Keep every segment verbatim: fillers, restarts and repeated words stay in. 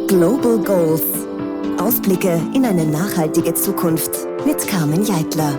Global Goals. Ausblicke in eine nachhaltige Zukunft mit Carmen Jeitler.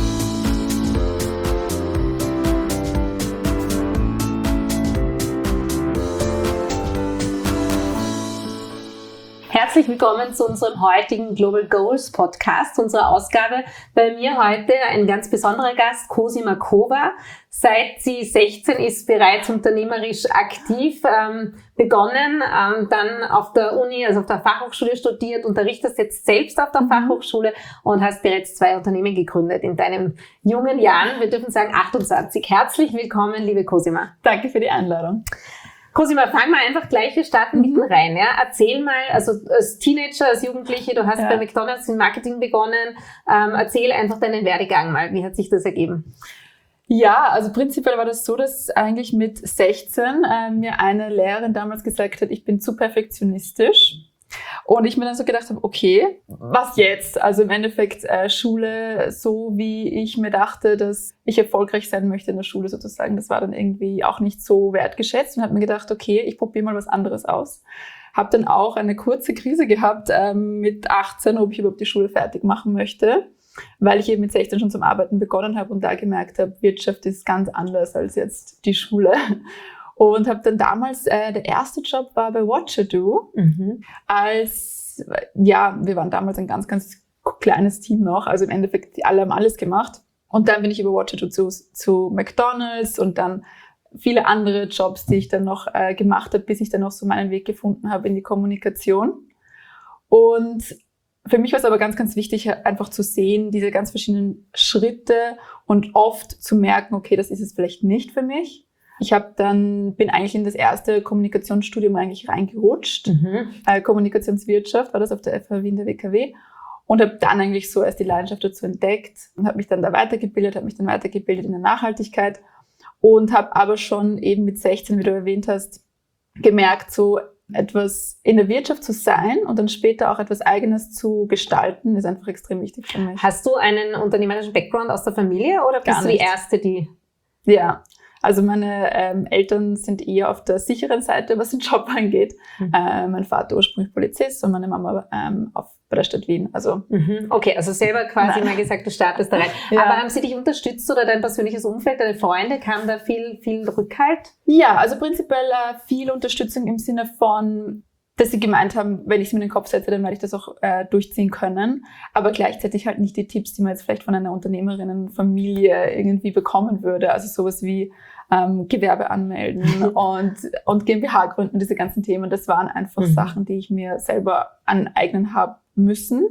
Herzlich willkommen zu unserem heutigen Global Goals Podcast, unserer Ausgabe. Bei mir heute ein ganz besonderer Gast, Cosima Kova. Seit sie sechzehn ist, bereits unternehmerisch aktiv, ähm, begonnen, ähm, dann auf der Uni, also auf der Fachhochschule studiert, unterrichtest jetzt selbst auf der Fachhochschule und hast bereits zwei Unternehmen gegründet in deinen jungen Jahren. Wir dürfen sagen achtundzwanzig. Herzlich willkommen, liebe Cosima. Danke für die Einladung. Cosima, fang mal einfach gleich, wir starten mhm. mitten rein. Ja? Erzähl mal, also als Teenager, als Jugendliche, du hast ja. bei McDonald's im Marketing begonnen. Ähm, erzähl einfach deinen Werdegang mal. Wie hat sich das ergeben? Ja, also prinzipiell war das so, dass eigentlich mit sechzehn äh, mir eine Lehrerin damals gesagt hat, ich bin zu perfektionistisch. Und ich mir dann so gedacht habe, okay, was jetzt? Also im Endeffekt äh, Schule, so wie ich mir dachte, dass ich erfolgreich sein möchte in der Schule sozusagen, das war dann irgendwie auch nicht so wertgeschätzt und habe mir gedacht, okay, ich probiere mal was anderes aus. Habe dann auch eine kurze Krise gehabt ähm, mit achtzehn, ob ich überhaupt die Schule fertig machen möchte, weil ich eben mit sechzehn schon zum Arbeiten begonnen habe und da gemerkt habe, Wirtschaft ist ganz anders als jetzt die Schule. Und habe dann damals, äh, der erste Job war bei Watchadoo, mhm. als, ja, wir waren damals ein ganz, ganz kleines Team noch, also im Endeffekt, die alle haben alles gemacht. Und dann bin ich über Watchadoo zu, zu McDonald's und dann viele andere Jobs, die ich dann noch äh, gemacht habe, bis ich dann noch so meinen Weg gefunden habe in die Kommunikation. Und für mich war es aber ganz, ganz wichtig, einfach zu sehen, diese ganz verschiedenen Schritte und oft zu merken, okay, das ist es vielleicht nicht für mich. Ich habe dann, bin eigentlich in das erste Kommunikationsstudium eigentlich reingerutscht. Mhm. Äh, Kommunikationswirtschaft war das auf der F H W in der W K W. Und habe dann eigentlich so erst die Leidenschaft dazu entdeckt und habe mich dann da weitergebildet, habe mich dann weitergebildet in der Nachhaltigkeit und habe aber schon eben mit sechzehn, wie du erwähnt hast, gemerkt, so etwas in der Wirtschaft zu sein und dann später auch etwas Eigenes zu gestalten, ist einfach extrem wichtig für mich. Hast du einen unternehmerischen Background aus der Familie oder bist du die Erste, die... Ja. Also meine ähm, Eltern sind eher auf der sicheren Seite, was den Job angeht. Mhm. Äh, mein Vater ursprünglich Polizist und meine Mama ähm, auf, bei der Stadt Wien. Also mhm. Okay, also selber quasi Nein. mal gesagt, du startest da rein. Ja. Aber haben sie dich unterstützt oder dein persönliches Umfeld, deine Freunde, kam da viel, viel Rückhalt? Ja, also prinzipiell äh, viel Unterstützung im Sinne von, dass sie gemeint haben, wenn ich es mir in den Kopf setze, dann werde ich das auch äh, durchziehen können. Aber gleichzeitig halt nicht die Tipps, die man jetzt vielleicht von einer Unternehmerinnenfamilie irgendwie bekommen würde. Also sowas wie ähm, Gewerbe anmelden und, und GmbH gründen, diese ganzen Themen. Das waren einfach mhm. Sachen, die ich mir selber aneignen habe müssen.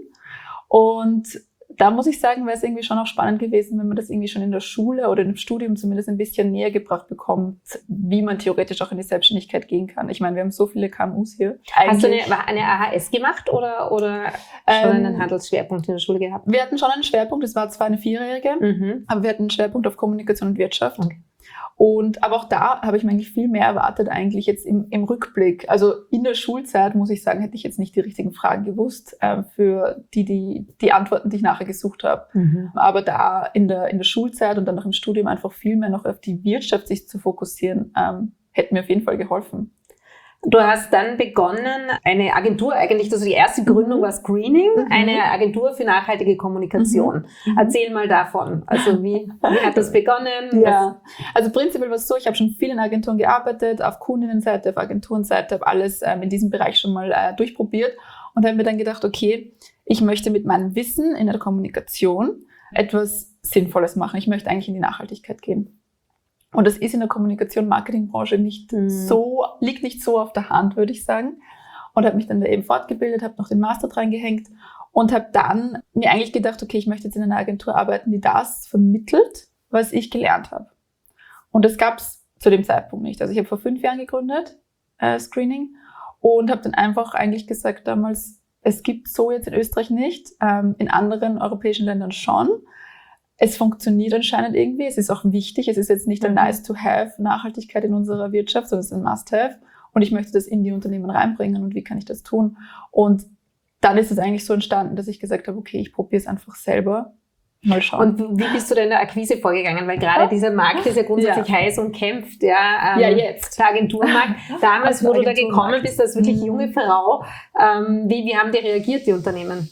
Und da muss ich sagen, wäre es irgendwie schon auch spannend gewesen, wenn man das irgendwie schon in der Schule oder im Studium zumindest ein bisschen näher gebracht bekommt, wie man theoretisch auch in die Selbstständigkeit gehen kann. Ich meine, wir haben so viele K M Us hier. Hast du eine, eine A H S gemacht oder, oder schon ähm, einen Handelsschwerpunkt in der Schule gehabt? Wir hatten schon einen Schwerpunkt, das war zwar eine Vierjährige, mhm. aber wir hatten einen Schwerpunkt auf Kommunikation und Wirtschaft. Okay. Und, aber auch da habe ich mir eigentlich viel mehr erwartet eigentlich jetzt im, im Rückblick. Also in der Schulzeit, muss ich sagen, hätte ich jetzt nicht die richtigen Fragen gewusst, äh, für die, die, die Antworten, die ich nachher gesucht habe. Mhm. Aber da in der, in der Schulzeit und dann noch im Studium einfach viel mehr noch auf die Wirtschaft sich zu fokussieren, ähm, hätte mir auf jeden Fall geholfen. Du hast dann begonnen, eine Agentur, eigentlich, also die erste Gründung war Screening, mhm. eine Agentur für nachhaltige Kommunikation. Mhm. Erzähl mal davon. Also wie, wie hat das begonnen? Ja, also prinzipiell war es so, ich habe schon viel in Agenturen gearbeitet, auf Kundinnenseite, auf Agenturenseite, habe alles ähm, in diesem Bereich schon mal äh, durchprobiert und habe mir dann gedacht, okay, ich möchte mit meinem Wissen in der Kommunikation etwas Sinnvolles machen. Ich möchte eigentlich in die Nachhaltigkeit gehen. Und das ist in der Kommunikation-Marketing-Branche nicht mhm. so, liegt nicht so auf der Hand, würde ich sagen. Und habe mich dann da eben fortgebildet, habe noch den Master dran gehängt und habe dann mir eigentlich gedacht, okay, ich möchte jetzt in einer Agentur arbeiten, die das vermittelt, was ich gelernt habe. Und das gab es zu dem Zeitpunkt nicht. Also ich habe vor fünf Jahren gegründet, äh, Screening, und habe dann einfach eigentlich gesagt damals, es gibt so jetzt in Österreich nicht, ähm, in anderen europäischen Ländern schon. Es funktioniert anscheinend irgendwie, es ist auch wichtig, es ist jetzt nicht ein nice-to-have Nachhaltigkeit in unserer Wirtschaft, sondern es ist ein must-have und ich möchte das in die Unternehmen reinbringen und wie kann ich das tun? Und dann ist es eigentlich so entstanden, dass ich gesagt habe, okay, ich probiere es einfach selber mal schauen. Und wie bist du denn in der Akquise vorgegangen? Weil gerade dieser Markt ist ja grundsätzlich ja. heiß und kämpft. Ja, ähm, ja jetzt. Der Agenturmarkt. Damals, wo du da gekommen bist, als wirklich junge Frau, ähm, wie, wie haben die reagiert, die Unternehmen?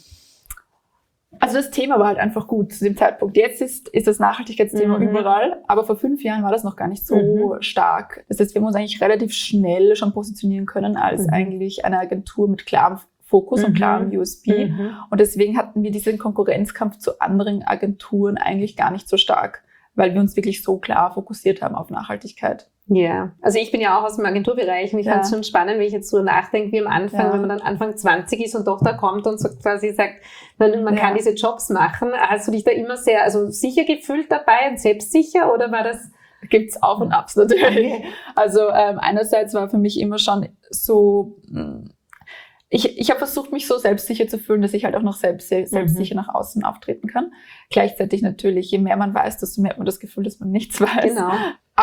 Also das Thema war halt einfach gut zu dem Zeitpunkt. Jetzt ist, ist das Nachhaltigkeitsthema mhm. überall, aber vor fünf Jahren war das noch gar nicht so mhm. stark. Das heißt, wir haben uns eigentlich relativ schnell schon positionieren können als mhm. eigentlich eine Agentur mit klarem Fokus mhm. und klarem U S P. Mhm. Und deswegen hatten wir diesen Konkurrenzkampf zu anderen Agenturen eigentlich gar nicht so stark, weil wir uns wirklich so klar fokussiert haben auf Nachhaltigkeit. Ja, also ich bin ja auch aus dem Agenturbereich und ich ja. fand es schon spannend, wenn ich jetzt so nachdenke, wie am Anfang, ja. wenn man dann Anfang zwanzig ist und doch da kommt und so quasi sagt, man, man ja. kann diese Jobs machen. Hast du dich da immer sehr also sicher gefühlt dabei und selbstsicher oder war das... Gibt's Auf und Abs natürlich. Also ähm, einerseits war für mich immer schon so... Mh, Ich, ich habe versucht, mich so selbstsicher zu fühlen, dass ich halt auch noch selbst, selbstsicher mhm. nach außen auftreten kann. Gleichzeitig natürlich, je mehr man weiß, desto mehr hat man das Gefühl, dass man nichts weiß. Genau.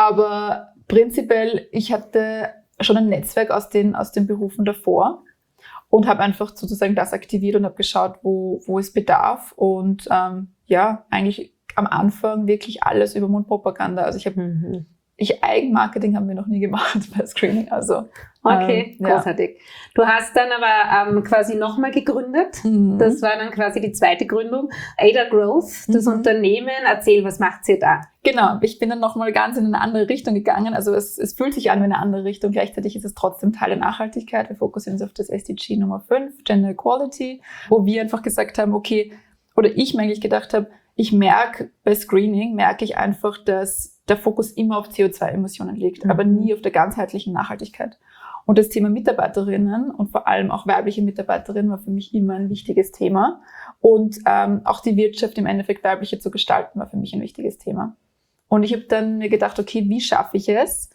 Aber prinzipiell, ich hatte schon ein Netzwerk aus den, aus den Berufen davor und habe einfach sozusagen das aktiviert und habe geschaut, wo, wo es bedarf. Und ähm, ja, eigentlich am Anfang wirklich alles über Mundpropaganda. Also ich habe... Mhm. Ich, Eigenmarketing haben wir noch nie gemacht bei Screening, also. Okay, ähm, großartig. Ja. Du hast dann aber ähm, quasi nochmal gegründet. Mhm. Das war dann quasi die zweite Gründung. Ada Growth, das mhm. Unternehmen. Erzähl, was macht ihr da? Genau, ich bin dann nochmal ganz in eine andere Richtung gegangen. Also es, es fühlt sich an wie eine andere Richtung. Gleichzeitig ist es trotzdem Teil der Nachhaltigkeit. Wir fokussieren uns auf das S D G Nummer fünf, Gender Equality, wo wir einfach gesagt haben, okay, oder ich mir eigentlich gedacht habe, ich merke bei Screening, merke ich einfach, dass der Fokus immer auf C O zwei Emissionen liegt, mhm. aber nie auf der ganzheitlichen Nachhaltigkeit. Und das Thema Mitarbeiterinnen und vor allem auch weibliche Mitarbeiterinnen war für mich immer ein wichtiges Thema. Und ähm, auch die Wirtschaft im Endeffekt weibliche zu gestalten, war für mich ein wichtiges Thema. Und ich habe dann mir gedacht, okay, wie schaffe ich es,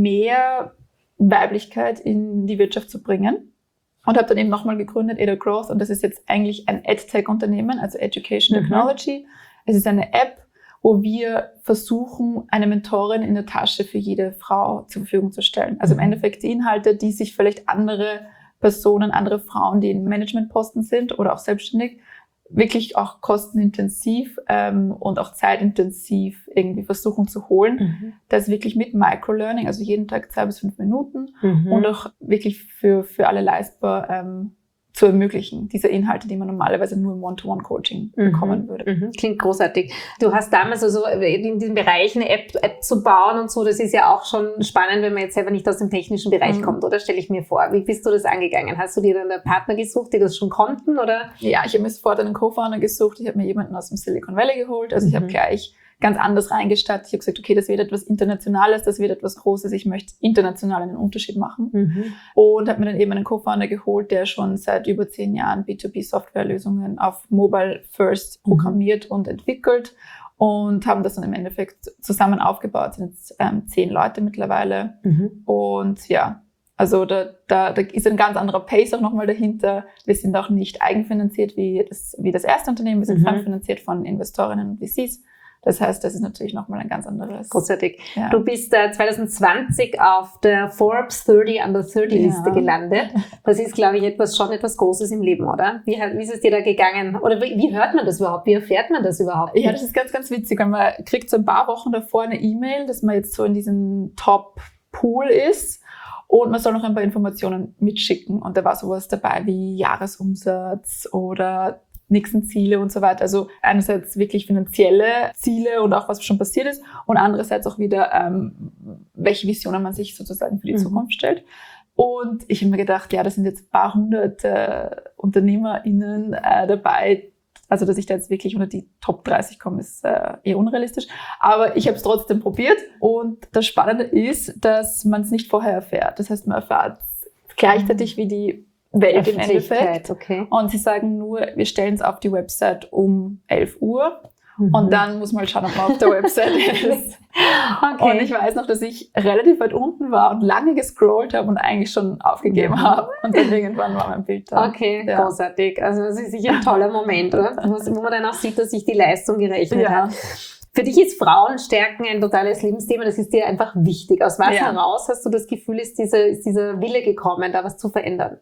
mehr Weiblichkeit in die Wirtschaft zu bringen? Und habe dann eben nochmal gegründet, Ada Growth. Und das ist jetzt eigentlich ein EdTech-Unternehmen, also Education mhm. Technology. Es ist eine App, wo wir versuchen, eine Mentorin in der Tasche für jede Frau zur Verfügung zu stellen. Also im Endeffekt die Inhalte, die sich vielleicht andere Personen, andere Frauen, die in Managementposten sind oder auch selbstständig, wirklich auch kostenintensiv ähm, und auch zeitintensiv irgendwie versuchen zu holen. Mhm. Das wirklich mit Microlearning, also jeden Tag zwei bis fünf Minuten mhm. und auch wirklich für, für alle leistbar ähm, zu ermöglichen, diese Inhalte, die man normalerweise nur im One-to-One-Coaching mhm. bekommen würde. Mhm. Klingt großartig. Du hast damals also in diesem Bereich eine App, App zu bauen und so, das ist ja auch schon spannend, wenn man jetzt selber nicht aus dem technischen Bereich mhm. kommt, oder? Stelle ich mir vor. Wie bist du das angegangen? Hast du dir dann einen Partner gesucht, die das schon konnten, oder? Ja, ich habe mir sofort einen Co-Founder gesucht. Ich habe mir jemanden aus dem Silicon Valley geholt. Also mhm. ich habe gleich ganz anders reingestartet. Ich habe gesagt, okay, das wird etwas Internationales, das wird etwas Großes. Ich möchte international einen Unterschied machen. Mhm. Und habe mir dann eben einen Co-Founder geholt, der schon seit über zehn Jahren B zwei B-Softwarelösungen auf Mobile First programmiert mhm. und entwickelt. Und haben das dann im Endeffekt zusammen aufgebaut. Sind jetzt ähm, zehn Leute mittlerweile. Mhm. Und ja, also da, da, da ist ein ganz anderer Pace auch nochmal dahinter. Wir sind auch nicht eigenfinanziert wie das, wie das erste Unternehmen. Wir sind mhm. fremdfinanziert von Investorinnen und V Cs. Das heißt, das ist natürlich nochmal ein ganz anderes. Großartig. Ja. Du bist äh, zwanzig zwanzig auf der Forbes dreißig Under dreißig Liste ja. gelandet. Das ist, glaube ich, etwas schon etwas Großes im Leben, oder? Wie, wie ist es dir da gegangen? Oder wie, wie hört man das überhaupt? Wie erfährt man das überhaupt? Ja, das ist ganz, ganz witzig. Man kriegt so ein paar Wochen davor eine E-Mail, dass man jetzt so in diesem Top-Pool ist. Und man soll noch ein paar Informationen mitschicken. Und da war sowas dabei wie Jahresumsatz oder nächsten Ziele und so weiter. Also einerseits wirklich finanzielle Ziele und auch was schon passiert ist und andererseits auch wieder, ähm, welche Visionen man sich sozusagen für die mhm. Zukunft stellt. Und ich habe mir gedacht, ja, da sind jetzt ein paar hundert äh, UnternehmerInnen äh, dabei. Also, dass ich da jetzt wirklich unter die Top dreißig komme, ist äh, eher unrealistisch. Aber ich habe es trotzdem probiert. Und das Spannende ist, dass man es nicht vorher erfährt. Das heißt, man erfährt gleichzeitig wie die Welt im Endeffekt. Okay. Und sie sagen nur, wir stellen es auf die Website um elf Uhr. Mhm. Und dann muss man halt schauen, ob man auf der Website ist. Okay. Und ich weiß noch, dass ich relativ weit unten war und lange gescrollt habe und eigentlich schon aufgegeben mhm. habe. Und dann irgendwann war mein Bild da. Okay, ja. Großartig. Also das ist sicher ein toller Moment, oder? Wo man dann auch sieht, dass sich die Leistung gerechnet ja. hat. Für dich ist Frauenstärken ein totales Lebensthema. Das ist dir einfach wichtig. Aus was ja. heraus hast du das Gefühl, ist dieser, ist dieser Wille gekommen, da was zu verändern?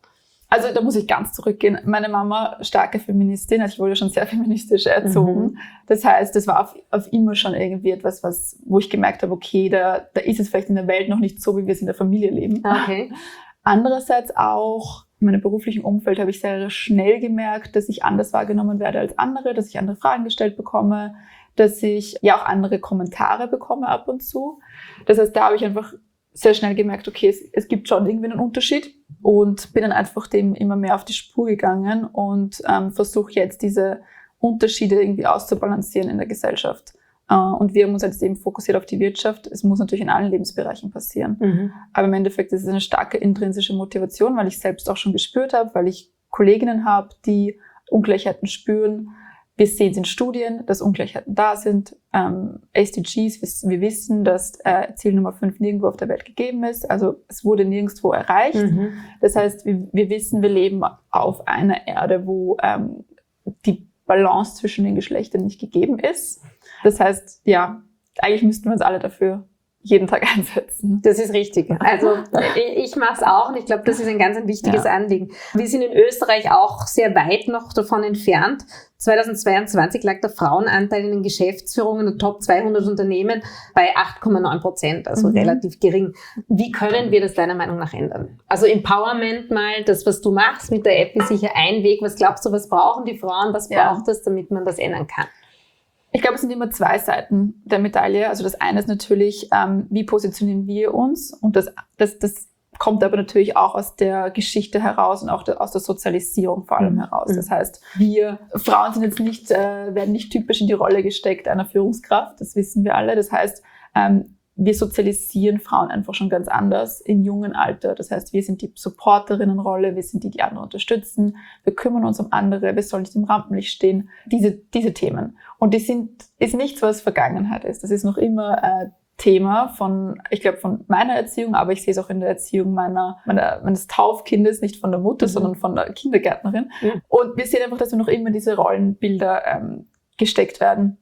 Also da muss ich ganz zurückgehen. Meine Mama, starke Feministin, also ich wurde schon sehr feministisch erzogen. Mhm. Das heißt, das war auf, auf immer schon irgendwie etwas, was, wo ich gemerkt habe, okay, da, da ist es vielleicht in der Welt noch nicht so, wie wir es in der Familie leben. Okay. Andererseits auch in meinem beruflichen Umfeld habe ich sehr schnell gemerkt, dass ich anders wahrgenommen werde als andere, dass ich andere Fragen gestellt bekomme, dass ich ja auch andere Kommentare bekomme ab und zu. Das heißt, da habe ich einfach sehr schnell gemerkt, okay, es, es gibt schon irgendwie einen Unterschied und bin dann einfach dem immer mehr auf die Spur gegangen und ähm, versuche jetzt diese Unterschiede irgendwie auszubalancieren in der Gesellschaft. Äh, und wir haben uns jetzt eben fokussiert auf die Wirtschaft. Es muss natürlich in allen Lebensbereichen passieren. Mhm. Aber im Endeffekt ist es eine starke intrinsische Motivation, weil ich selbst auch schon gespürt habe, weil ich Kolleginnen habe, die Ungleichheiten spüren. Wir sehen es in Studien, dass Ungleichheiten da sind. Ähm, S D Gs, wir wissen, dass äh, Ziel Nummer fünf nirgendwo auf der Welt gegeben ist. Also es wurde nirgendwo erreicht. Mhm. Das heißt, wir, wir wissen, wir leben auf einer Erde, wo ähm, die Balance zwischen den Geschlechtern nicht gegeben ist. Das heißt, ja, eigentlich müssten wir uns alle dafür jeden Tag einsetzen. Das ist richtig. Also ich mache es auch und ich glaube, das ist ein ganz ein wichtiges ja. Anliegen. Wir sind in Österreich auch sehr weit noch davon entfernt. zweitausendzweiundzwanzig lag der Frauenanteil in den Geschäftsführungen der Top zweihundert Unternehmen bei acht Komma neun Prozent, also mhm. relativ gering. Wie können wir das deiner Meinung nach ändern? Also Empowerment mal, das, was du machst mit der App, ist sicher ein Weg. Was glaubst du, was brauchen die Frauen, was ja. braucht es, damit man das ändern kann? Ich glaube, es sind immer zwei Seiten der Medaille. Also das eine ist natürlich, ähm, wie positionieren wir uns? Und das, das, das kommt aber natürlich auch aus der Geschichte heraus und auch der, aus der Sozialisierung vor allem mhm. heraus. Das heißt, wir Frauen sind jetzt nicht, äh, werden nicht typisch in die Rolle gesteckt einer Führungskraft. Das wissen wir alle. Das heißt, ähm, wir sozialisieren Frauen einfach schon ganz anders im jungen Alter. Das heißt, wir sind die Supporterinnenrolle, wir sind die, die andere unterstützen, wir kümmern uns um andere, wir sollen nicht im Rampenlicht stehen. Diese, diese Themen. Und die sind, ist nichts, was Vergangenheit ist. Das ist noch immer äh, Thema von, ich glaube, von meiner Erziehung, aber ich sehe es auch in der Erziehung meiner, meiner meines Taufkindes, nicht von der Mutter, mhm. sondern von der Kindergärtnerin. Mhm. Und wir sehen einfach, dass wir noch immer diese Rollenbilder ähm, gesteckt werden.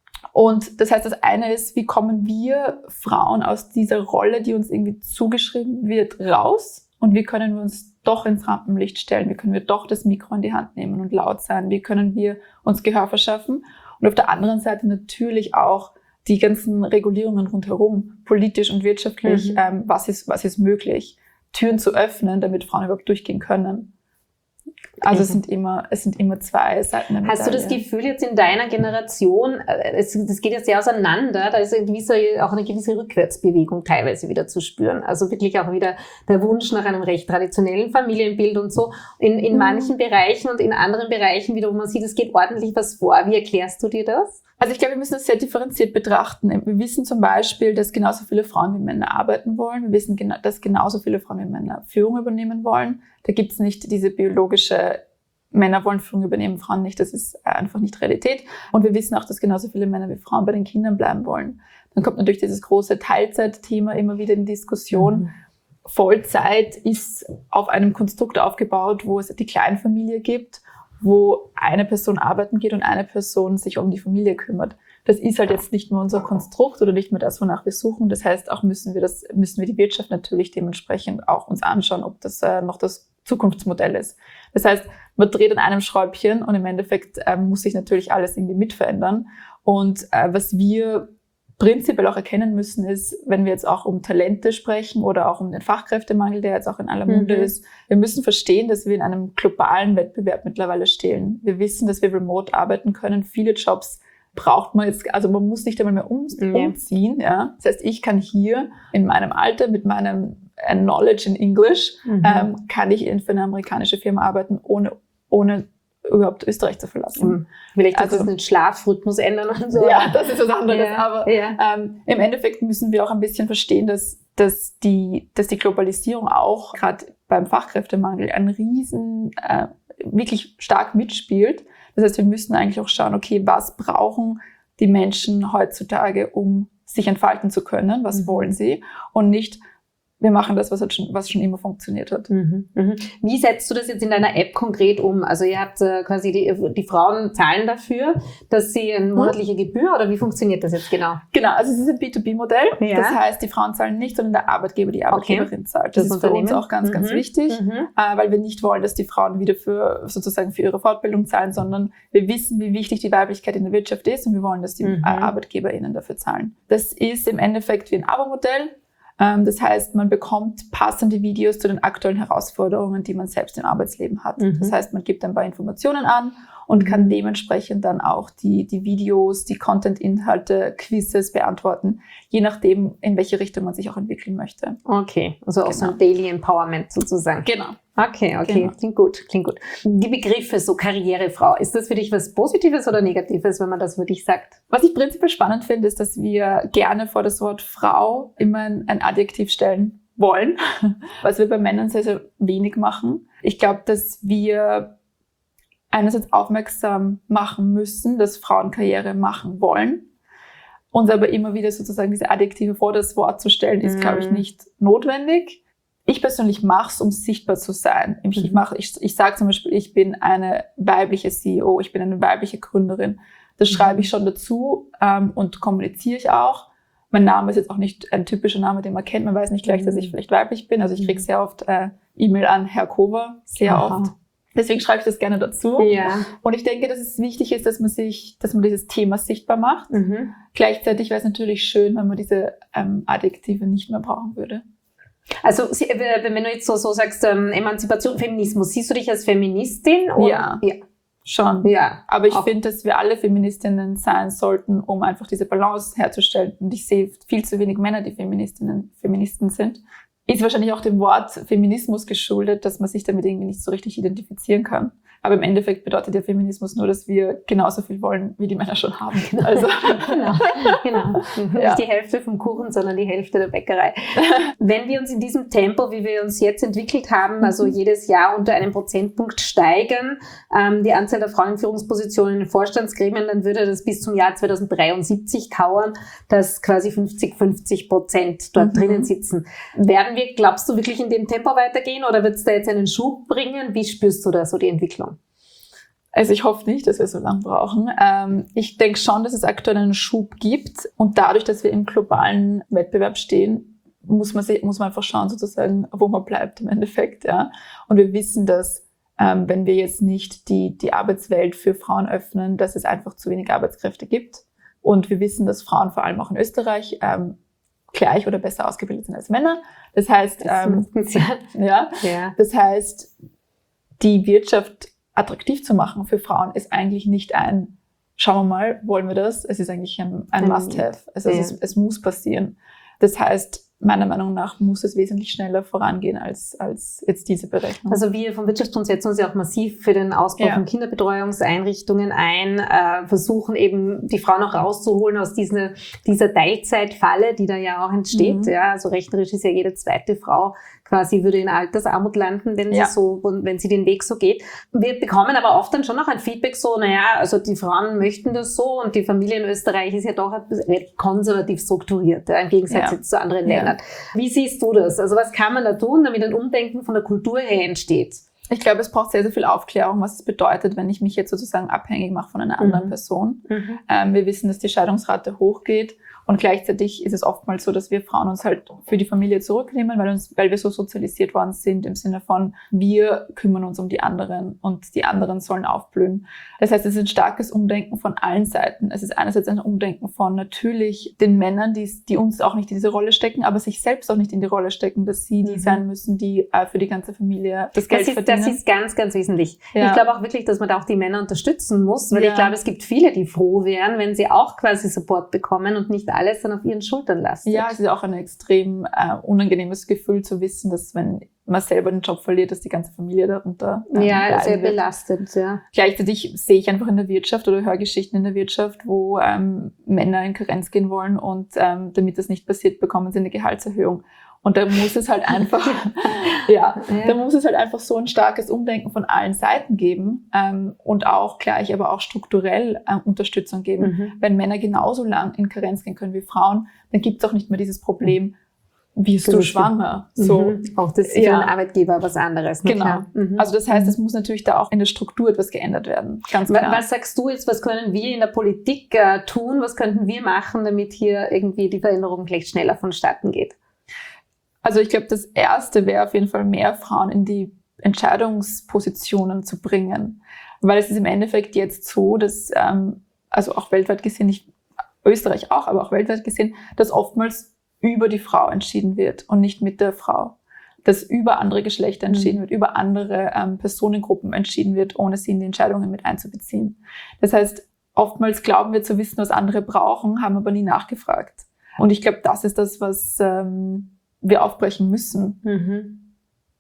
Und das heißt, das eine ist, wie kommen wir Frauen aus dieser Rolle, die uns irgendwie zugeschrieben wird, raus? Und wie können wir uns doch ins Rampenlicht stellen? Wie können wir doch das Mikro in die Hand nehmen und laut sein? Wie können wir uns Gehör verschaffen? Und auf der anderen Seite natürlich auch die ganzen Regulierungen rundherum, politisch und wirtschaftlich, mhm. ähm, was ist, was ist möglich, Türen zu öffnen, damit Frauen überhaupt durchgehen können. Also es sind immer, es sind immer zwei Seiten der Medaille. Hast du das Gefühl jetzt in deiner Generation, es, das geht jetzt sehr auseinander, da ist eine gewisse, auch eine gewisse Rückwärtsbewegung teilweise wieder zu spüren. Also wirklich auch wieder der Wunsch nach einem recht traditionellen Familienbild und so. In, in mhm. manchen Bereichen und in anderen Bereichen wieder, wo man sieht, es geht ordentlich was vor. Wie erklärst du dir das? Also ich glaube, wir müssen das sehr differenziert betrachten. Wir wissen zum Beispiel, dass genauso viele Frauen wie Männer arbeiten wollen. Wir wissen, dass genauso viele Frauen wie Männer Führung übernehmen wollen. Da gibt es nicht diese biologische, Männer wollen Führung übernehmen, Frauen nicht. Das ist einfach nicht Realität. Und wir wissen auch, dass genauso viele Männer wie Frauen bei den Kindern bleiben wollen. Dann kommt natürlich dieses große Teilzeitthema immer wieder in Diskussion. Mhm. Vollzeit ist auf einem Konstrukt aufgebaut, wo es die Kleinfamilie gibt, wo eine Person arbeiten geht und eine Person sich um die Familie kümmert. Das ist halt jetzt nicht mehr unser Konstrukt oder nicht mehr das, wonach wir suchen. Das heißt, auch müssen wir das, müssen wir die Wirtschaft natürlich dementsprechend auch uns anschauen, ob das äh, noch das Zukunftsmodell ist. Das heißt, man dreht an einem Schräubchen und im Endeffekt äh, muss sich natürlich alles irgendwie mit verändern. Und äh, was wir prinzipiell auch erkennen müssen, ist, wenn wir jetzt auch um Talente sprechen oder auch um den Fachkräftemangel, der jetzt auch in aller Munde mhm. ist, wir müssen verstehen, dass wir in einem globalen Wettbewerb mittlerweile stehen. Wir wissen, dass wir remote arbeiten können. Viele Jobs braucht man jetzt, also man muss nicht einmal mehr um, mhm. umziehen. Ja. Das heißt, ich kann hier in meinem Alter mit meinem Knowledge in English, mhm. ähm, kann ich für eine amerikanische Firma arbeiten, ohne, ohne überhaupt Österreich zu verlassen. Mhm. Vielleicht also, das den Schlafrhythmus ändern und so. Ja, das ist was anderes. Ja, aber ja. Ähm, im Endeffekt müssen wir auch ein bisschen verstehen, dass, dass, die, dass die Globalisierung auch gerade beim Fachkräftemangel einen riesen, äh, wirklich stark mitspielt. Das heißt, wir müssen eigentlich auch schauen, okay, was brauchen die Menschen heutzutage, um sich entfalten zu können? Was mhm. wollen sie? Und nicht, wir machen das, was, halt schon, was schon immer funktioniert hat. Mhm, mhm. Wie setzt du das jetzt in deiner App konkret um? Also ihr habt äh, quasi, die, die Frauen zahlen dafür, dass sie eine monatliche Gebühr, oder wie funktioniert das jetzt genau? Genau, also es ist ein B zwei B-Modell. Ja. Das heißt, die Frauen zahlen nicht, sondern der Arbeitgeber, die Arbeitgeberin okay. zahlt. Das, das ist für uns auch ganz, mhm. ganz wichtig, mhm. äh, weil wir nicht wollen, dass die Frauen wieder für sozusagen für ihre Fortbildung zahlen, sondern wir wissen, wie wichtig die Weiblichkeit in der Wirtschaft ist und wir wollen, dass die mhm. äh, ArbeitgeberInnen dafür zahlen. Das ist im Endeffekt wie ein Abo-Modell. Das heißt, man bekommt passende Videos zu den aktuellen Herausforderungen, die man selbst im Arbeitsleben hat. Mhm. Das heißt, man gibt ein paar Informationen an und kann dementsprechend dann auch die, die Videos, die Content-Inhalte, Quizzes beantworten, je nachdem, in welche Richtung man sich auch entwickeln möchte. Okay, also auch genau. so ein Daily Empowerment sozusagen. Genau. Okay, okay, genau. klingt gut, klingt gut. Die Begriffe, so Karrierefrau, ist das für dich was Positives oder Negatives, wenn man das für dich sagt? Was ich prinzipiell spannend finde, ist, dass wir gerne vor das Wort Frau immer ein Adjektiv stellen wollen, was wir bei Männern sehr, sehr wenig machen. Ich glaube, dass wir einerseits aufmerksam machen müssen, dass Frauen Karriere machen wollen. Uns aber immer wieder sozusagen diese Adjektive vor das Wort zu stellen, ist, mm. glaube ich, nicht notwendig. Ich persönlich mache es, um sichtbar zu sein. Ich, mhm. ich, mach, ich, ich sage zum Beispiel, ich bin eine weibliche C E O, ich bin eine weibliche Gründerin. Das mhm. schreibe ich schon dazu ähm, und kommuniziere ich auch. Mein Name ist jetzt auch nicht ein typischer Name, den man kennt. Man weiß nicht gleich, mhm. dass ich vielleicht weiblich bin. Also ich kriege sehr oft äh, E-Mail an Herr Kover, sehr Aha. oft. Deswegen schreibe ich das gerne dazu. Ja. Und ich denke, dass es wichtig ist, dass man sich, dass man dieses Thema sichtbar macht. Mhm. Gleichzeitig wäre es natürlich schön, wenn man diese ähm, Adjektive nicht mehr brauchen würde. Also wenn du jetzt so, so sagst, ähm, Emanzipation, Feminismus, siehst du dich als Feministin? Oder? Ja, ja, schon. Ja, aber ich finde, dass wir alle Feministinnen sein sollten, um einfach diese Balance herzustellen. Und ich sehe viel zu wenig Männer, die Feministinnen, Feministen sind. Ist wahrscheinlich auch dem Wort Feminismus geschuldet, dass man sich damit irgendwie nicht so richtig identifizieren kann. Aber im Endeffekt bedeutet der Feminismus nur, dass wir genauso viel wollen, wie die Männer schon haben. Also genau, genau. Ja. Nicht die Hälfte vom Kuchen, sondern die Hälfte der Bäckerei. Wenn wir uns in diesem Tempo, wie wir uns jetzt entwickelt haben, also jedes Jahr unter einem Prozentpunkt steigern, ähm, die Anzahl der Frauen in Führungspositionen in den Vorstandsgremien, dann würde das bis zum Jahr zweitausenddreiundsiebzig dauern, dass quasi fünfzig fünfzig Prozent dort mhm. drinnen sitzen. Werden wir, glaubst du, wirklich in dem Tempo weitergehen oder wird es da jetzt einen Schub bringen? Wie spürst du da so die Entwicklung? Also ich hoffe nicht, dass wir so lange brauchen. Ähm, ich denke schon, dass es aktuell einen Schub gibt. Und dadurch, dass wir im globalen Wettbewerb stehen, muss man, sich, muss man einfach schauen, sozusagen, wo man bleibt im Endeffekt. Ja. Und wir wissen, dass ähm, wenn wir jetzt nicht die, die Arbeitswelt für Frauen öffnen, dass es einfach zu wenig Arbeitskräfte gibt. Und wir wissen, dass Frauen vor allem auch in Österreich ähm, gleich oder besser ausgebildet sind als Männer. Das heißt, ähm, ja, ja. das heißt, die Wirtschaft attraktiv zu machen für Frauen ist eigentlich nicht ein, schauen wir mal, wollen wir das? Es ist eigentlich ein, ein Must-have. Also ja. es, ist, es muss passieren. Das heißt, meiner Meinung nach muss es wesentlich schneller vorangehen als, als jetzt diese Berechnung. Also wir vom Wirtschaftsbund setzen uns ja auch massiv für den Ausbau ja. von Kinderbetreuungseinrichtungen ein, äh, versuchen eben die Frauen auch rauszuholen aus dieser, dieser Teilzeitfalle, die da ja auch entsteht. Mhm. Ja, also rechnerisch ist ja jede zweite Frau quasi würde in Altersarmut landen, wenn ja. sie so, wenn sie den Weg so geht. Wir bekommen aber oft dann schon noch ein Feedback so, naja, also die Frauen möchten das so und die Familie in Österreich ist ja doch recht konservativ strukturiert, ja, im Gegensatz ja. jetzt zu anderen ja. Ländern. Wie siehst du das? Also was kann man da tun, damit ein Umdenken von der Kultur her entsteht? Ich glaube, es braucht sehr, sehr viel Aufklärung, was es bedeutet, wenn ich mich jetzt sozusagen abhängig mache von einer anderen mhm. Person. Mhm. Ähm, wir wissen, dass die Scheidungsrate hochgeht. Und gleichzeitig ist es oftmals so, dass wir Frauen uns halt für die Familie zurücknehmen, weil uns, weil wir so sozialisiert worden sind im Sinne von, wir kümmern uns um die anderen und die anderen sollen aufblühen. Das heißt, es ist ein starkes Umdenken von allen Seiten. Es ist einerseits ein Umdenken von natürlich den Männern, die, die uns auch nicht in diese Rolle stecken, aber sich selbst auch nicht in die Rolle stecken, dass sie die sein müssen, die äh, für die ganze Familie das Geld das ist, verdienen. Das ist ganz, ganz wesentlich. Ja. Ich glaube auch wirklich, dass man da auch die Männer unterstützen muss, weil ja. ich glaube, es gibt viele, die froh wären, wenn sie auch quasi Support bekommen und nicht alles dann auf ihren Schultern lastet. Ja, es ist auch ein extrem äh, unangenehmes Gefühl zu wissen, dass wenn man selber den Job verliert, dass die ganze Familie darunter ähm, ja, sehr belastend, ja. Gleichzeitig sehe ich einfach in der Wirtschaft oder höre Geschichten in der Wirtschaft, wo ähm, Männer in Karenz gehen wollen und ähm, damit das nicht passiert, bekommen sie eine Gehaltserhöhung. Und da muss es halt einfach, ja, ja, da muss es halt einfach so ein starkes Umdenken von allen Seiten geben ähm, und auch gleich, aber auch strukturell äh, Unterstützung geben. Mhm. Wenn Männer genauso lang in Karenz gehen können wie Frauen, dann gibt es auch nicht mehr dieses Problem, wirst das du ist schwanger? Die, so. mhm. Auch das ist für Ja. einen Arbeitgeber was anderes. Ne? Genau. Mhm. Also das heißt, es muss natürlich da auch in der Struktur etwas geändert werden. Ganz klar. Was sagst du jetzt, was können wir in der Politik äh, tun? Was könnten wir machen, damit hier irgendwie die Veränderung vielleicht schneller vonstatten geht? Also ich glaube, das Erste wäre auf jeden Fall, mehr Frauen in die Entscheidungspositionen zu bringen. Weil es ist im Endeffekt jetzt so, dass, ähm, also auch weltweit gesehen, nicht Österreich auch, aber auch weltweit gesehen, dass oftmals über die Frau entschieden wird und nicht mit der Frau. Dass über andere Geschlechter entschieden Mhm. wird, über andere ähm, Personengruppen entschieden wird, ohne sie in die Entscheidungen mit einzubeziehen. Das heißt, oftmals glauben wir zu wissen, was andere brauchen, haben aber nie nachgefragt. Und ich glaube, das ist das, was ähm, wir aufbrechen müssen. Mhm.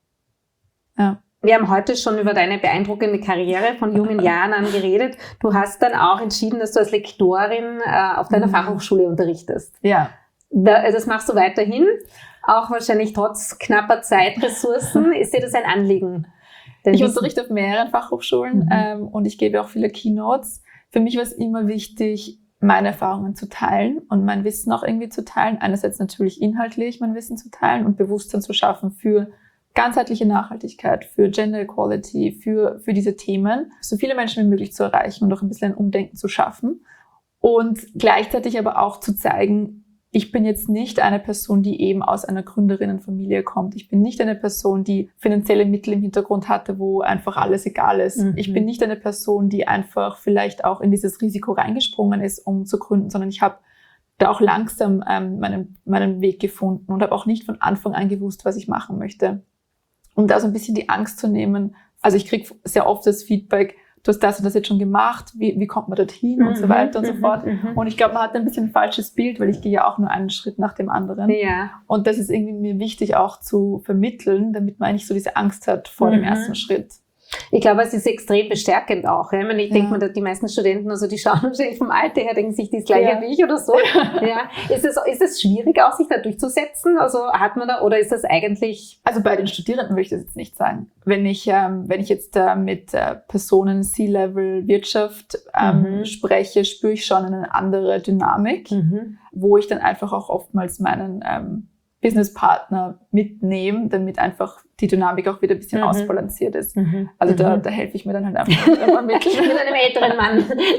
Ja. Wir haben heute schon über deine beeindruckende Karriere von jungen Jahren an geredet. Du hast dann auch entschieden, dass du als Lektorin äh, auf deiner Mhm. Fachhochschule unterrichtest. Ja. Da, das machst du weiterhin, auch wahrscheinlich trotz knapper Zeitressourcen. Ist dir das ein Anliegen? Denn Ich Wissen- unterrichte auf mehreren Fachhochschulen Mhm. ähm, und ich gebe auch viele Keynotes. Für mich war es immer wichtig, meine Erfahrungen zu teilen und mein Wissen auch irgendwie zu teilen. Einerseits natürlich inhaltlich mein Wissen zu teilen und Bewusstsein zu schaffen für ganzheitliche Nachhaltigkeit, für Gender Equality, für, für diese Themen, so viele Menschen wie möglich zu erreichen und auch ein bisschen ein Umdenken zu schaffen. Und gleichzeitig aber auch zu zeigen, ich bin jetzt nicht eine Person, die eben aus einer Gründerinnenfamilie kommt. Ich bin nicht eine Person, die finanzielle Mittel im Hintergrund hatte, wo einfach alles egal ist. Mhm. Ich bin nicht eine Person, die einfach vielleicht auch in dieses Risiko reingesprungen ist, um zu gründen, sondern ich habe da auch langsam ähm, meinen, meinen Weg gefunden und habe auch nicht von Anfang an gewusst, was ich machen möchte. Um da so ein bisschen die Angst zu nehmen. Also ich kriege sehr oft das Feedback, du hast das und das jetzt schon gemacht, wie, wie kommt man dorthin Mhm, und so weiter und so mhm, fort. mhm. Und ich glaube, man hat ein bisschen ein falsches Bild, weil ich gehe ja auch nur einen Schritt nach dem anderen. Ja. Und das ist irgendwie mir wichtig auch zu vermitteln, damit man eigentlich so diese Angst hat vor Mhm. dem ersten Schritt. Ich glaube, es ist extrem bestärkend auch. Ja? Ich, meine, ich Ja. denke mir, die meisten Studenten, also die schauen wahrscheinlich vom Alter her, denken sich das Gleiche Ja. wie ich oder so. Ja. Ist es, ist es schwierig auch, sich da durchzusetzen? Also hat man da, oder ist das eigentlich... Also bei den Studierenden würde ich das jetzt nicht sagen. Wenn ich, ähm, wenn ich jetzt äh, mit äh, Personen C-Level Wirtschaft ähm, Mhm. spreche, spüre ich schon eine andere Dynamik, Mhm. wo ich dann einfach auch oftmals meinen ähm, Businesspartner mitnehme, damit einfach die Dynamik auch wieder ein bisschen Mhm. ausbalanciert ist. Mhm. Also da, Mhm. da helfe ich mir dann halt einfach mit einem Mit einem älteren Mann.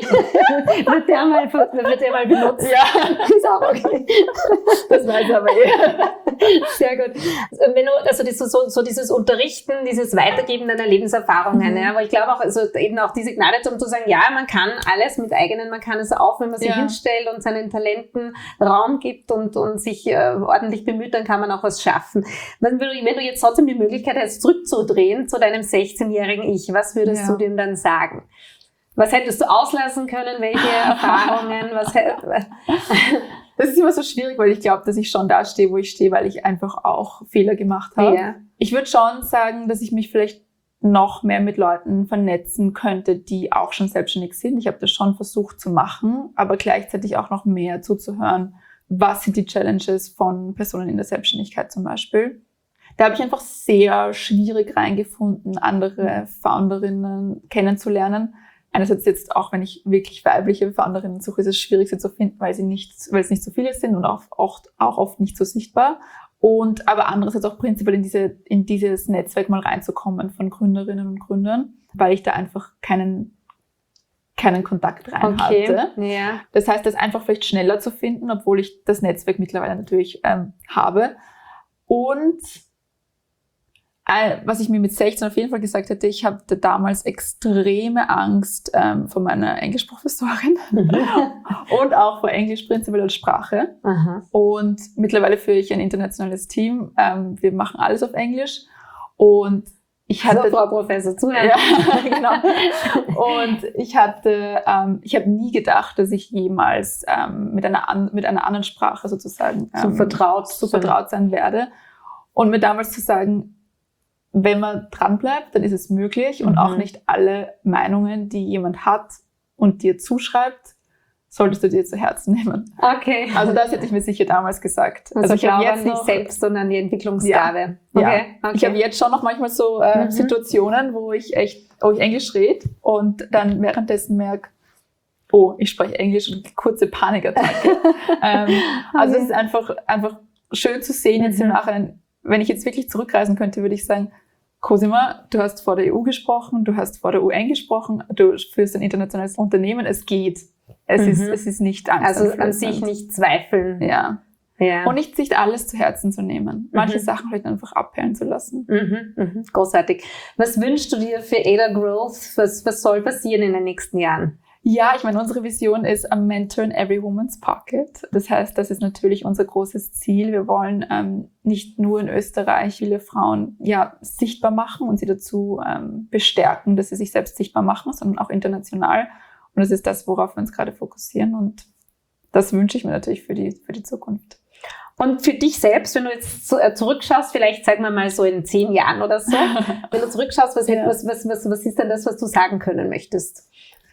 wird, der mal, wird der mal benutzt? Ja, Ist auch okay. das weiß ich aber eh. Sehr gut. Wenn du, also das, so, so dieses Unterrichten, dieses Weitergeben deiner Lebenserfahrungen, Mhm. ja, aber ich glaube auch, also eben auch die Signale, um zu sagen, ja, man kann alles mit eigenen, man kann es auch, wenn man sich Ja. hinstellt und seinen Talenten Raum gibt und, und sich äh, ordentlich bemüht, dann kann man auch was schaffen. Wenn du, wenn du jetzt trotzdem die Möglichkeit hast, zurückzudrehen zu deinem sechzehnjährigen Ich, was würdest Ja. du dem dann sagen? Was hättest du auslassen können? Welche Erfahrungen? Was hä- Das ist immer so schwierig, weil ich glaube, dass ich schon da stehe, wo ich stehe, weil ich einfach auch Fehler gemacht habe. Ja. Ich würde schon sagen, dass ich mich vielleicht noch mehr mit Leuten vernetzen könnte, die auch schon selbstständig sind. Ich habe das schon versucht zu machen, aber gleichzeitig auch noch mehr zuzuhören. Was sind die Challenges von Personen in der Selbstständigkeit zum Beispiel? Da habe ich einfach sehr schwierig reingefunden, andere Founderinnen kennenzulernen. Einerseits jetzt auch, wenn ich wirklich weibliche Founderinnen suche, ist es schwierig, sie zu finden, weil sie nicht, weil es nicht so viele sind und auch oft, auch oft nicht so sichtbar. Und aber andererseits auch prinzipiell in diese, in dieses Netzwerk mal reinzukommen von Gründerinnen und Gründern, weil ich da einfach keinen, keinen Kontakt rein Okay. hatte. Ja. Das heißt, das einfach vielleicht schneller zu finden, obwohl ich das Netzwerk mittlerweile natürlich ähm, habe. Und äh, was ich mir mit sechzehn auf jeden Fall gesagt hätte, ich hatte damals extreme Angst ähm, vor meiner Englischprofessorin und auch vor Englisch prinzipiell als Sprache. Aha. Und mittlerweile führe ich ein internationales Team. Ähm, wir machen alles auf Englisch. Und ich hatte... Also, Frau Professor, zuhören. Ja, genau. Und ich hatte, ähm, ich habe nie gedacht, dass ich jemals ähm, mit einer an, mit einer anderen Sprache sozusagen So ähm, vertraut. so vertraut sein werde. Und mir damals zu sagen, wenn man dran bleibt, dann ist es möglich und Mhm. auch nicht alle Meinungen, die jemand hat und dir zuschreibt, solltest du dir zu Herzen nehmen. Okay. Also das hätte ich mir sicher damals gesagt. Also, ich habe glaube jetzt an dich noch, selbst, sondern an die Entwicklungsgabe. Ja. Okay. okay. Ich habe jetzt schon noch manchmal so äh, Mhm. Situationen, wo ich echt, wo ich Englisch rede und dann währenddessen merke, oh, ich spreche Englisch und kurze Panikattacke. ähm, also Okay. es ist einfach, einfach schön zu sehen jetzt Mhm. im Nachhinein. Wenn ich jetzt wirklich zurückreisen könnte, würde ich sagen, Cosima, du hast vor der E U gesprochen, du hast vor der U N gesprochen, du führst ein internationales Unternehmen, es geht. Es, Mhm. ist, es ist nicht Also an angsteinflößend. sich nicht zweifeln. Ja. Ja. Und nicht sich alles zu Herzen zu nehmen. Manche Mhm. Sachen vielleicht einfach abperlen zu lassen. Mhm, mhm, großartig. Was wünschst du dir für Ada Growth? Was, was soll passieren in den nächsten Jahren? Ja, ich meine, unsere Vision ist a mentor in every woman's pocket. Das heißt, das ist natürlich unser großes Ziel. Wir wollen ähm, nicht nur in Österreich viele Frauen ja sichtbar machen und sie dazu ähm, bestärken, dass sie sich selbst sichtbar machen, sondern auch international. Und das ist das, worauf wir uns gerade fokussieren. Und das wünsche ich mir natürlich für die, für die Zukunft. Und für dich selbst, wenn du jetzt zu, äh, zurückschaust, vielleicht sagen wir mal so in zehn Jahren oder so, wenn du zurückschaust, was, Ja. was, was, was, was ist denn das, was du sagen können möchtest?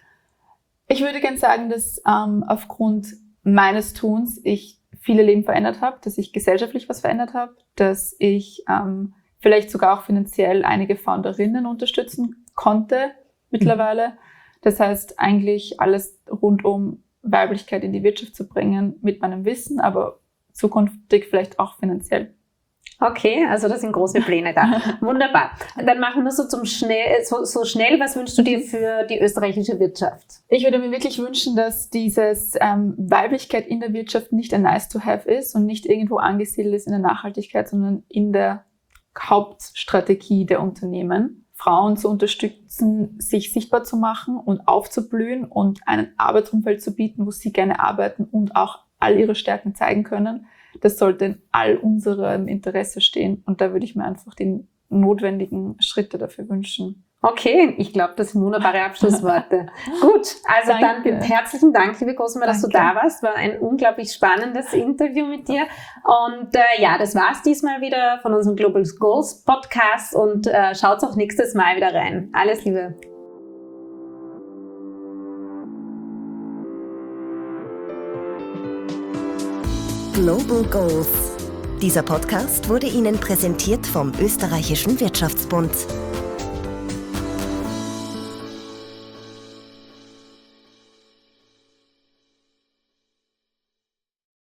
Ich würde gerne sagen, dass ähm, aufgrund meines Tuns ich viele Leben verändert habe, dass ich gesellschaftlich was verändert habe, dass ich ähm, vielleicht sogar auch finanziell einige Founderinnen unterstützen konnte mittlerweile. Das heißt, eigentlich alles rund um Weiblichkeit in die Wirtschaft zu bringen mit meinem Wissen, aber zukünftig vielleicht auch finanziell. Okay, also da sind große Pläne da. Wunderbar. Dann machen wir so zum schnell, so, so schnell. Was wünschst du dir für die österreichische Wirtschaft? Ich würde mir wirklich wünschen, dass dieses ähm, Weiblichkeit in der Wirtschaft nicht ein Nice-to-have ist und nicht irgendwo angesiedelt ist in der Nachhaltigkeit, sondern in der Hauptstrategie der Unternehmen. Frauen zu unterstützen, sich sichtbar zu machen und aufzublühen und ein Arbeitsumfeld zu bieten, wo sie gerne arbeiten und auch all ihre Stärken zeigen können. Das sollte in all unserem Interesse stehen. Und da würde ich mir einfach die notwendigen Schritte dafür wünschen. Okay, ich glaube, das sind wunderbare Abschlussworte. Gut, also Danke. dann herzlichen Dank, liebe Cosima, dass Danke. du da warst. War ein unglaublich spannendes Interview mit dir. Und äh, ja, das war's diesmal wieder von unserem Global Goals Podcast. Und äh, schaut auch nächstes Mal wieder rein. Alles Liebe. Global Goals. Dieser Podcast wurde Ihnen präsentiert vom Österreichischen Wirtschaftsbund.